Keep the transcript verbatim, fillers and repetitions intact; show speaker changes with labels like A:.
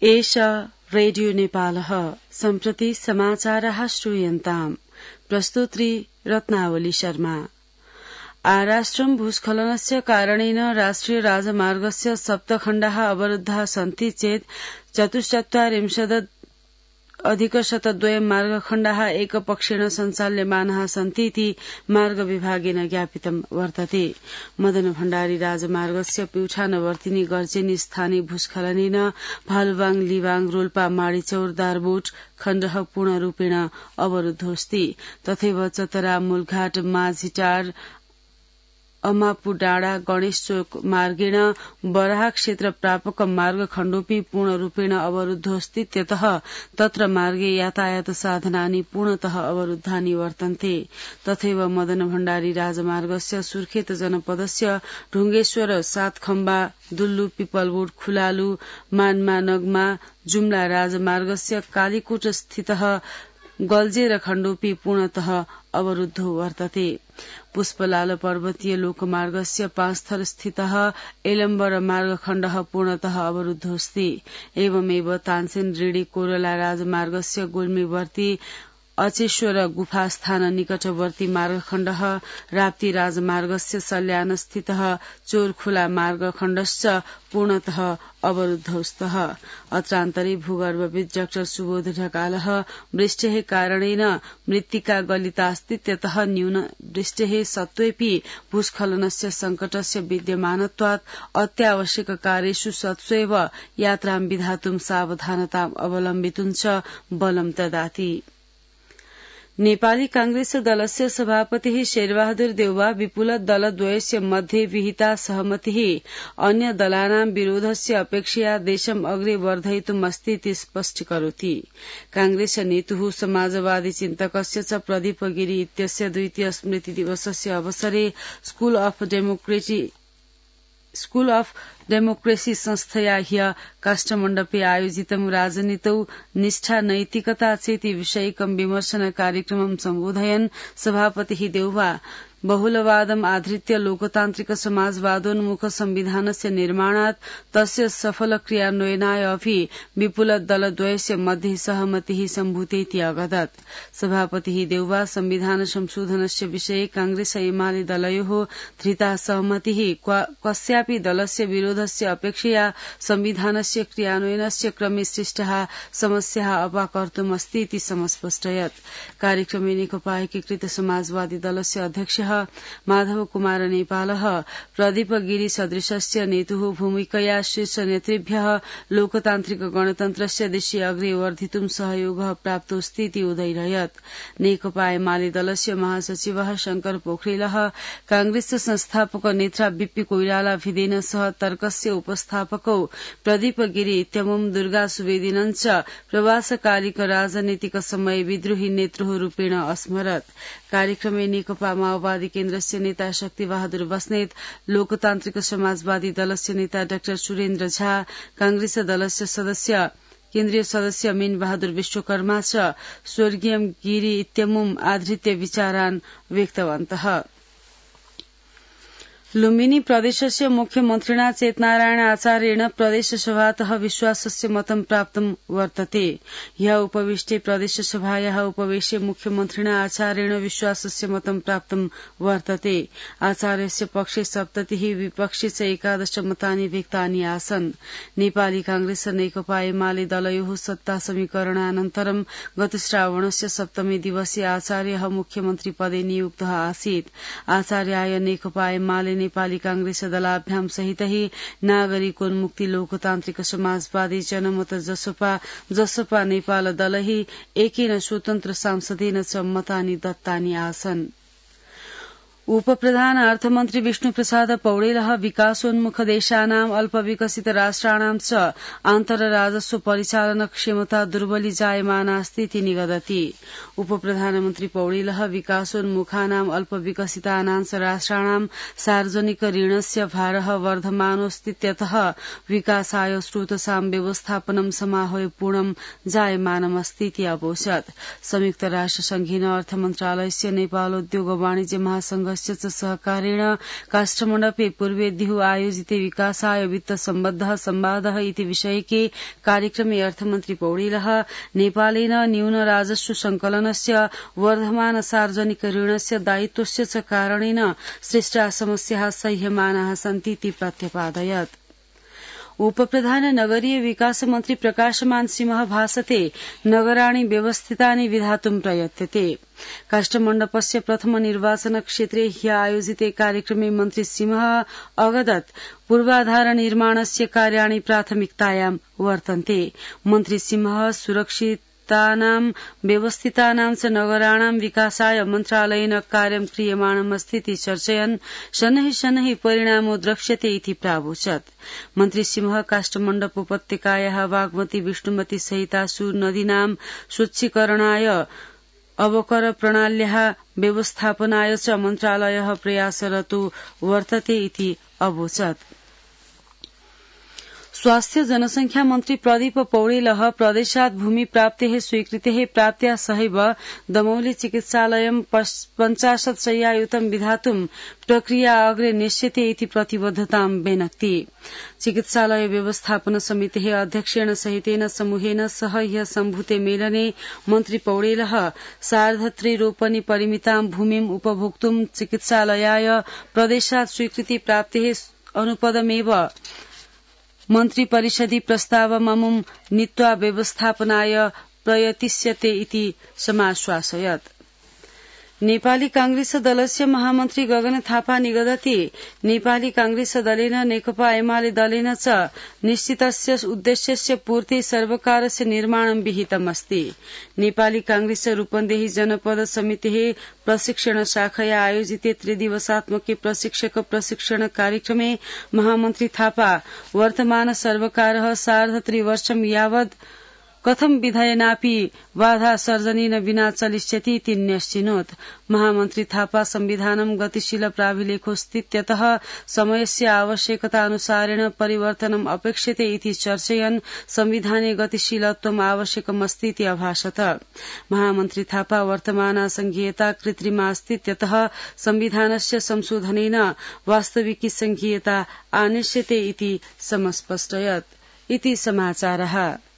A: एष रेडियो नेपालः सम्प्रति समाचारः श्रूयन्ताम् प्रस्तुत्री रत्नावली शर्मा। आराष्ट्रं भूस्खलनस्य कारणेन राष्ट्रिय राजमार्गस्य सप्तखण्डाः अवरुद्धाः सन्ति चेत् चतुश्चत्वारिंशत् अधिकशतद्वयं मार्गखण्डाः एकपक्षेण सञ्चाल्यमानाः सन्ति इति मार्गविभागेन ज्ञापितं वर्तते। मदन भण्डारी राजमार्गस्य प्युठानवर्तिनी गर्जेनी स्थानीय भूस्खलनेन भालुवाङ लिवाङ रोल्पा माडीचौर दारबोट खण्डः पूर्णरूपेण अवरुद्धोऽस्ति। तथैव चतरा मूलघाट माझीटार अमापु डाँडा गणेश चोक मार्गेण बराह क्षेत्र प्रापक मार्ग खण्डोपि पूर्णरूपेण अवरुद्धोऽस्ति। त्यतः तत्र मार्गे यातायात साधनानि पूर्णतः अवरुद्धानि वर्तन्ते। तथैव मदन भण्डारी राजमार्गस्य सुर्खेत जनपदस्य ढुंगेश्वर सातखम्बा दुल्लु पिपलबोट खुलालु मानमा नगमा जुम्ला राजमार्गस्य कालीकोट स्थितः गल्जेर खण्डोपि पूर्णतः अवरुद्धो वर्तते। पुष्पलाल पर्वतीय लोकमार्गस्य पाँचथर स्थितः एलम्बर मार्गखण्डः पूर्णतः अवरुद्धोऽस्ति। एवमेव तानसेन रेडी कोरला राजमार्गस्य गुल्मीवर्ती अचेश्वर गुफास्थान निकटवर्ती मार्गखण्डः राप्ती राजमार्गस्य सल्यान स्थितः चोरखोला मार्गखण्डश्च पूर्णतः अवरुद्धौ स्तः। अत्रान्तरे भूगर्भविद डाक्टर सुबोध ढकालः वृष्टेः कारणेन मृत्तिका गलितास्ति। त्यतः न्यून वृष्टेः सत्त्वेऽपि भूस्खलनस्य संकटस्य विद्यमानत्वात् अत्यावश्यक कार्येषु सत्स्वैव यात्रां विधातुं सावधानताम् अवलम्बितुं च बलं ददाति। नेपाली कांग्रेस दलस्य सभापतिः शेरबहादुर देउवा विपुल दलद्वयस्य मध्ये विहिता सहमतिः अन्य दलानां विरोधस्य अपेक्षया देशम् अग्रे वर्धयितुमस्ति इति स्पष्टीकरोति। कांग्रेस नेतुः समाजवादी चिन्तकस्य च प्रदीप गिरी इत्यस्य द्वितीय स्मृति दिवसस्य अवसरे school of democracy school of democracy संस्थया ह्य काष्ठमण्डपे आयोजितं राजनीतौ निष्ठा नैतिकता चेति विषयकं विमर्शन कार्यक्रमं सम्बोधयन् सभापतिः देउवा बहुलवादम् आधृत्य लोकतान्त्रिक समाजवादोन्मुख संविधानस्य निर्माणात् तस्य सफल क्रियान्वयनाय अपि विपुल दलद्वयस्य मध्ये सहमतिः सम्भूतेति अवदत्। सभापतिः देउवा संविधान संशोधनस्य विषये कांग्रेस एमाले दलयोः धृता सहमतिः कस्यापि दलस्य विरोधस्य अपेक्षया संविधानस्य क्रियान्वयनस्य क्रमे सृष्टाः समस्याः अपाकर्तुमस्ति इति समस्पष्टयत्। कार्यक्रमे नेकपा एकीकृत समाजवादी दलस्य अध्यक्ष माधव कुमार नेपालः प्रदीप गिरी सदृशस्य नेतुः भूमिकया शीर्ष नेतृभ्यः लोकतान्त्रिक गणतन्त्रस्य दिशि अग्रे वर्धितुं सहयोगः प्राप्तोऽस्ति इति उदयरयत्। नेकपा एमाले दलस्य महासचिवः शंकर पोखरेलः कांग्रेस संस्थापक नेत्रा बीपी कोइराला भिदेन सह तर्कस्य उपस्थापकौ प्रदीप गिरी इत्यमुं दुर्गा सुवेदिनं च प्रवासकालिक राजनीतिक समय विद्रोही नेतृः रूपेण अस्मरत्। कार्यक्रमे नेकपा माओवादी केन्द्रस्य नेता शक्ति बहादुर बस्नेत, लोकतान्त्रिक समाजवादी दलस्य नेता डाक्टर सुरेन्द्र झा, कांग्रेस दलस्य सदस्य केन्द्रीय सदस्य मीन बहादुर विश्वकर्मा च स्वर्गीय गिरी इत्यमुं आधृत्य विचारान् व्यक्तवन्तः। लुम्बिनी प्रदेशस्य मुख्यमन्त्रिणा चेतनारायण आचार्येण प्रदेशसभातः विश्वासस्य मतं प्राप्तं वर्तते। ह्यः उपविष्टे प्रदेशसभायाः उपवेशे मुख्यमन्त्रिणा आचार्येण विश्वासस्य मतं प्राप्तं वर्तते। आचार्यस्य पक्षे सप्ततिः विपक्षे च एकादश मतानि व्यक्तानि आसन्। नेपाली कांग्रेस नेकपा एमाले दलयोः सत्ता समीकरणानन्तरं गत श्रावणस्य सप्तमी दिवसे आचार्यः मुख्यमन्त्री पदे नियुक्तः आसीत्। आचार्याय नेकपा एमाले नेपाली कांग्रेस दलाभ्याम सहितै नागरिकोन्मुक्ति लोकतान्त्रिक समाजवादी जनमत जसपा जसपा नेपाल दलहि एकेन स्वतन्त्र सांसदेन च मतानि दत्तानि आसन्। उपप्रधान अर्थमन्त्री विष्णु प्रसाद पौडेलः विकासोन्मुख देशानां अल्पविकसित राष्ट्राणां च आन्तरराजस्व परिचालन क्षमता दुर्बली जायमानास्ति इति निगदति। उपप्रधानमन्त्री पौडेलः विकासोन्मुखानां अल्पविकसितानां च राष्ट्राणां सार्वजनिक ऋणस्य भारः वर्धमानोऽस्तीत्यतः विकासाय स्रोतसां व्यवस्थापनं समाहयपूर्णं जायमानमस्ति इति अवोचत्। संयुक्त राष्ट्र संघीय अर्थमन्त्रालयस्य नेपाल उद्योग वाणिज्य महासंघ संघस्य च सहकारेण काष्ठमण्डपे पूर्वे दिहु आयोजिते विकासाय वित्त सम्बद्धः संवादः इति विषयके कार्यक्रमे अर्थमन्त्री पौडेलः नेपालेन न्यून राजस्व संकलनस्य वर्धमान सार्वजनिक ऋणस्य दायित्वस्य च कारणेन सृष्टा समस्याः सह्यमानाः सन्ति इति प्रत्यपादयत्। उपप्रधान नगरीय विकास मन्त्री प्रकाशमान सिंह भासते नगराणि व्यवस्थितानि विधातुं प्रयत्यते। काष्ठमण्डपस्य प्रथम निर्वाचन क्षेत्रे ह्य आयोजिते कार्यक्रमे मन्त्री सिंह अवदत् पूर्वाधार निर्माणस्य कार्याणि प्राथमिकतायां वर्तन्ते। मन्त्री सिंह सुरक्षित व्यवस्थितानां च नगराणां विकासाय मन्त्रालयेन कार्यं क्रियमाणमस्तीति चर्चयन् शनैः शनैः परिणामो द्रक्ष्यते इति प्रावोचत्। मन्त्री सिंह काष्ठमण्डप उपत्यकायाः बागमती विष्णुमती सहितासु नदीनां स्वच्छीकरणाय अवकर प्रणाल्याः व्यवस्थापनाय च मन्त्रालयः प्रयासरतो वर्तते इति अवोचत्। स्वास्थ्य जनसंख्या मन्त्री प्रदीप पौडेलः प्रदेशात् भूमि प्राप्तेः स्वीकृतेः प्राप्त्या सहैव दमौली चिकित्सालयं पञ्चाशत् शय्यायुतं विधातुं प्रक्रिया अग्रे नेष्यते इति प्रतिबद्धतां व्यनक्ति। चिकित्सालय व्यवस्थापन समितेः अध्यक्षेण सहितेन समूहेन सह ह्य सम्भूते मेलने मन्त्री पौडेलः सार्धत्रिरोपनि परिमितां भूमिम् उपभोक्तुं चिकित्सालयाय प्रदेशात् स्वीकृति प्राप्तेः अनुपदमेव मन्त्री परिषदि प्रस्तावममुं नीत्वा व्यवस्थापनाय प्रयतिष्यते इति समाश्वासयत्। नेपाली कांग्रेस दलस्य महामन्त्री गगन थापा निगदति नेपाली कांग्रेस दलेन नेकपा एमाले दलेन च निश्चितस्य उद्देश्यस्य पूर्ति सर्वकारस्य निर्माणं विहितमस्ति। नेपाली कांग्रेस रूपन्देही जनपद समितेः प्रशिक्षण शाखया आयोजिते त्रिदिवसात्मके प्रशिक्षक प्रशिक्षण कार्यक्रमे महामन्त्री थापा वर्तमान सर्वकारः सार्धत्रिवर्षं यावत् कथं विधयनापि बाधा सर्जनेन विना चलिष्यति इति न्यश्चिनोत्। महामन्त्री थापा संविधानं गतिशील प्राभिलेखोऽस्तीत्यतः समयस्य आवश्यकतानुसारेण परिवर्तनम् अपेक्षते इति चर्चयन् संविधाने गतिशीलत्वम् आवश्यकमस्ति इति अभाषत। महामन्त्री थापा वर्तमाना संघीयता कृत्रिमास्तीत्यतः संविधानस्य संशोधनेन वास्तविकी संघीयता आनेष्यते इति समस्पष्टयत्। इति समाचारः।